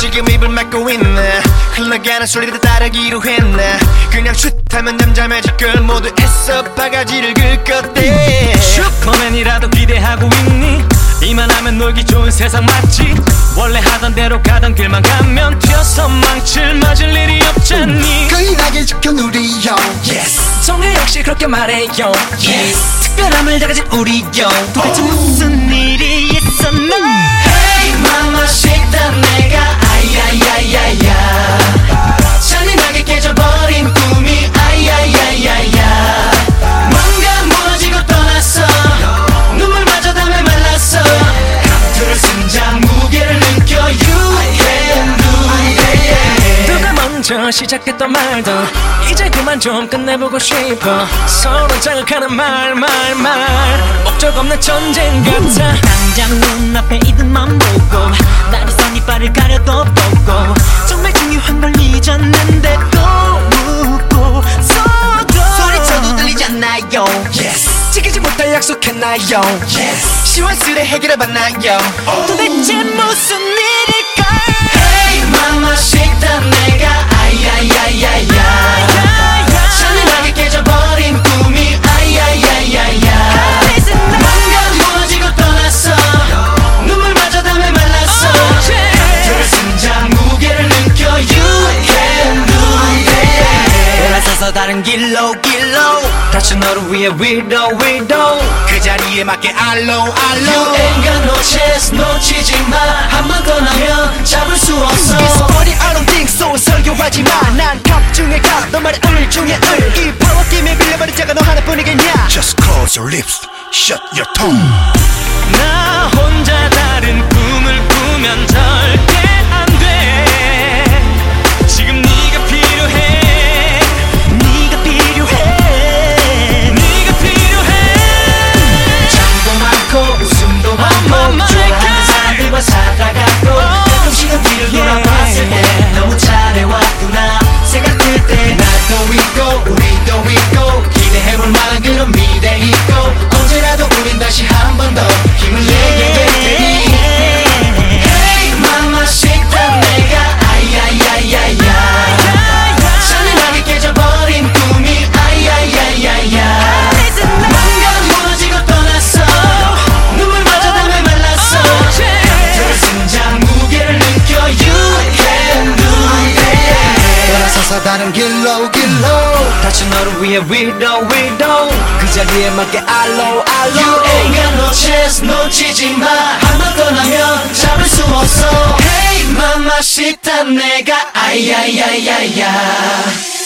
지금 입을 막고 있네. 흘러가는 소리를 따르기로 했네. 그냥 슛하면 잠잠해질 걸 모두 애써 바가지를 긁었대. 슈퍼맨이라도 기대하고 있니? 이만하면 놀기 좋은 세상 맞지? 원래 하던 대로 가던 길만 가면 튀어서 망칠 맞을 일이 없잖니. 거인하게 지켜 누리요. Yes. 정글 역시 그렇게 말해요. Yes. 특별함을 다 가진 우리요. 도대체 무슨 일이 있었나? Hey mamacita 내가 아야야야야 잔인하게 깨져버린 꿈이 아야야야야 뭔가 무너지고 떠났어. 눈물마저 담에 말랐어. 감투를 쓴 자 무게를 느껴 You can do it. 누가 먼저 시작했던 말도 이제 그만 좀 끝내보고 싶어. 서로 자극하는 말 목적 없는 전쟁 같아. 당장 눈앞에 이들만 보고 날이 선 이빨을 가려도 보고 정말 중요한 걸 잊었는데 또 묻고 소리쳐도 들리지 않나요? Yes. 지키지 못할 약속했나요? Yes. 시원스레 해결해봤나요? 도대체 무슨 일일까? Hey mamacita 내가 아야야야야 잔인하게 깨져버린 꿈이 아야야야야 뭔가 무너지고 떠났어. 눈물마저 담에 말랐어. 감투를 쓴 자 무게를 느껴 You can do it. 돌아서서 다른 길로 다시 너를 위해 위로 그 자리에 맞게 알로 You ain't got no chance. 놓치지 마. 한 번 더 나면 잡을 수 없어. It's funny I don't think so. 설교하지 마. 난 갑 중에 갑. 너 말은 을 중에 을. 이 파워 게임에 빌려버린 자가 너 하나뿐이겠냐? Just close your lips, shut your tongue. 나 혼자 다른 꿈을 꾸면 절대 안 돼. 지금 네가 필요해. 네가 필요해. 잠도 많고 웃음도 많고 좋아하는 사람들과 살아가고 가끔씩은 뒤를 돌아봤을 때 너무 잘해왔구나 생각할 때 나도 있고 우리도 있고 기대해볼 만한 그런 미래 있고 언제라도 우린 다시 한 번 더 힘을 내게 될 테니 Hey mamacita 내가 아야야야야 잔인하게 깨져버린 꿈이 아야야야야 뭔가 무너지고 떠났어. 눈물마저 담에 말랐어. 감투를 쓴 자 무게를 느껴 You can do it. 돌아서서 다른 길로 다시 너를 위해 위로 그 자리에 맞게 알로 You ain't got no chance. 놓치지 마. 한 번 떠나면 잡을 수 없어. Hey mamacita 내가 아야야야야